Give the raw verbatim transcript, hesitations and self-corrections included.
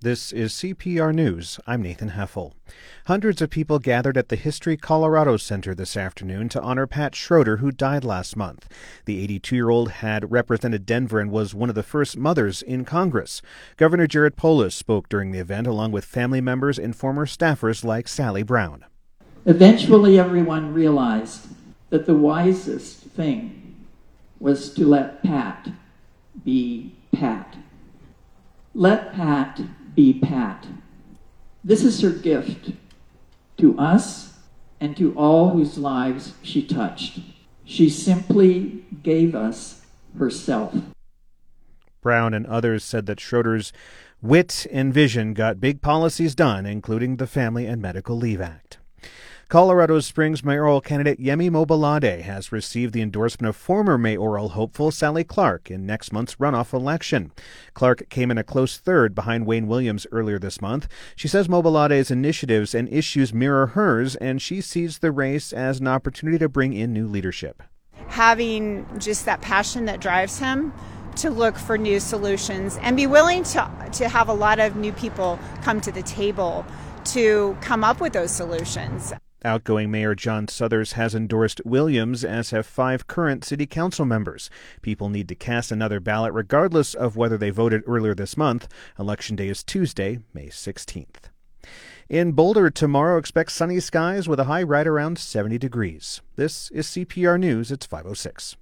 This is C P R News. I'm Nathan Heffel. Hundreds of people gathered at the History Colorado Center this afternoon to honor Pat Schroeder, who died last month. The eighty-two-year-old had represented Denver and was one of the first mothers in Congress. Governor Jared Polis spoke during the event, along with family members and former staffers like Sally Brown. Eventually, everyone realized that the wisest thing was to let Pat be Pat. Let Pat be Pat. This is her gift to us and to all whose lives she touched. She simply gave us herself. Brown and others said that Schroeder's wit and vision got big policies done, including the Family and Medical Leave Act. Colorado Springs mayoral candidate Yemi Mobolade has received the endorsement of former mayoral hopeful Sally Clark in next month's runoff election. Clark came in a close third behind Wayne Williams earlier this month. She says Mobolade's initiatives and issues mirror hers, and she sees the race as an opportunity to bring in new leadership. Having just that passion that drives him to look for new solutions and be willing to, to have a lot of new people come to the table to come up with those solutions. Outgoing Mayor John Suthers has endorsed Williams, as have five current city council members. People need to cast another ballot regardless of whether they voted earlier this month. Election day is Tuesday, May sixteenth. In Boulder tomorrow, expect sunny skies with a high right around seventy degrees. This is C P R News. It's five oh six.